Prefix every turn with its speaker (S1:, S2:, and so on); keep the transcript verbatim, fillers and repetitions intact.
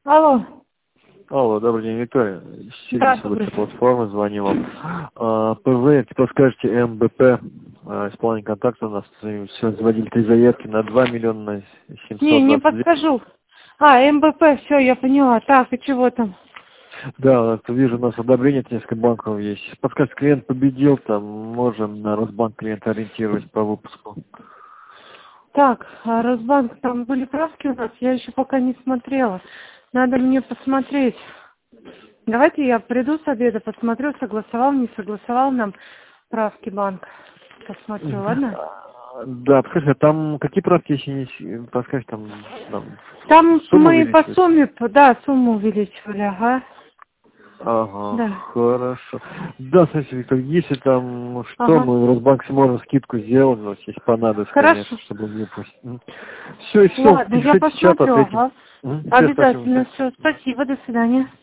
S1: Алло.
S2: Алло, добрый день, Виктория.
S1: Да,
S2: Сидите
S1: добрый.
S2: с платформы, звоню вам. А, ПВ, типа скажете, МБП, а, исполнение контакта у нас, все, заводили три заявки на два миллиона
S1: Не,
S2: семьсот
S1: не
S2: двадцать две.
S1: подскажу. А, МБП, все, я поняла. Так, и чего там?
S2: Да, вот вижу, у нас одобрение от нескольких банков есть. Подскажите, клиент победил, там можем на Росбанк клиента ориентировать по выпуску.
S1: Так, а Росбанк, там были правки у нас, я еще пока не смотрела. Надо мне посмотреть. Давайте я приду с обеда, посмотрю, согласовал, не согласовал нам правки банк. Посмотрю, ладно?
S2: А, Да, подскажите, а там какие правки, если не с- подскажете, там, там
S1: Там
S2: сумму
S1: мы по
S2: увеличивать?
S1: сумме, да, сумму увеличивали, ага.
S2: Ага,
S1: Да.
S2: хорошо. Да, смотрите, Виктор, если там что,
S1: Ага.
S2: мы в Росбанке можем скидку сделать, но если понадобится, конечно,
S1: Хорошо.
S2: чтобы не пусть. Все, и все,
S1: Ладно, я
S2: пишите в чат,
S1: посмотрю,
S2: ответим.
S1: ага.
S2: Все, спасибо.
S1: Обязательно все. Спасибо, до свидания.